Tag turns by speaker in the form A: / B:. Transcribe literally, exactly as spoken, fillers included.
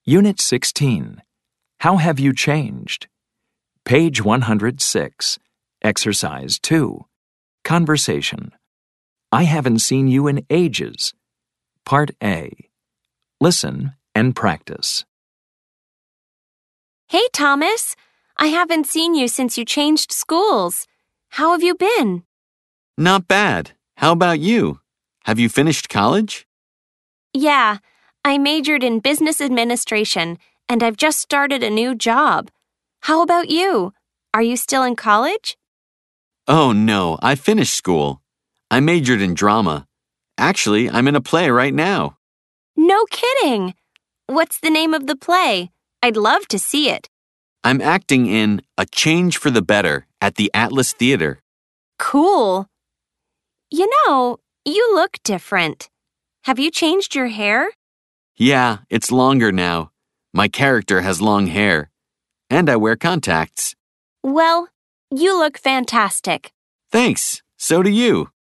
A: Unit sixteen. How have you changed? Page one hundred six. Exercise two. Conversation. I haven't seen you in ages. Part A. Listen and practice.
B: Hey, Thomas. I haven't seen you since you changed schools. How have you been?
C: Not bad. How about you? Have you finished college?
B: Yeah, I majored in business administration, and I've just started a new job. How about you? Are you still in college?
C: Oh, no, I finished school. I majored in drama. Actually, I'm in a play right now.
B: No kidding! What's the name of the play? I'd love to see it.
C: I'm acting in A Change for the Better at the Atlas Theater.
B: Cool. You know, you look different. Have you changed your hair?
C: Yeah, it's longer now. My character has long hair. And I wear contacts.
B: Well, you look fantastic.
C: Thanks. So do you.